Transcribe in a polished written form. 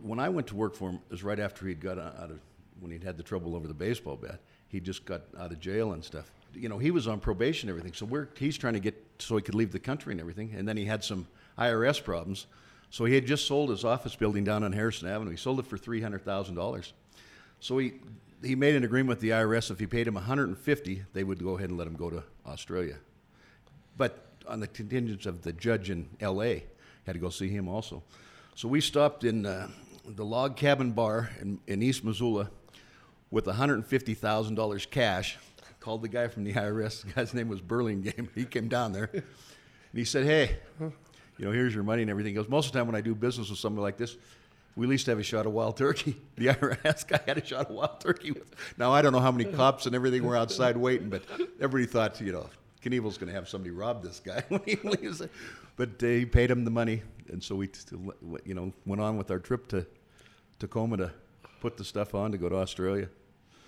when I went to work for him, it was right after he'd got out of, when he'd had the trouble over the baseball bat. He just got out of jail and stuff. You know, he was on probation and everything, so he's trying to get so he could leave the country and everything. And then he had some IRS problems. So he had just sold his office building down on Harrison Avenue. He sold it for $300,000. So he made an agreement with the IRS. If he paid him $150,000, they would go ahead and let him go to Australia. But on the contingent of the judge in L.A., had to go see him also. So we stopped in the Log Cabin Bar in East Missoula with $150,000 cash. Called the guy from the IRS. The guy's name was Burlingame. He came down there, and he said, "Hey, you know, here's your money and everything." He goes, "Most of the time when I do business with somebody like this, we at least have a shot of wild turkey." The IRS guy had a shot of wild turkey. Now, I don't know how many cops and everything were outside waiting, but everybody thought, you know, Knievel's going to have somebody rob this guy when he leaves. But he paid him the money, and so we, you know, went on with our trip to Tacoma to put the stuff on to go to Australia.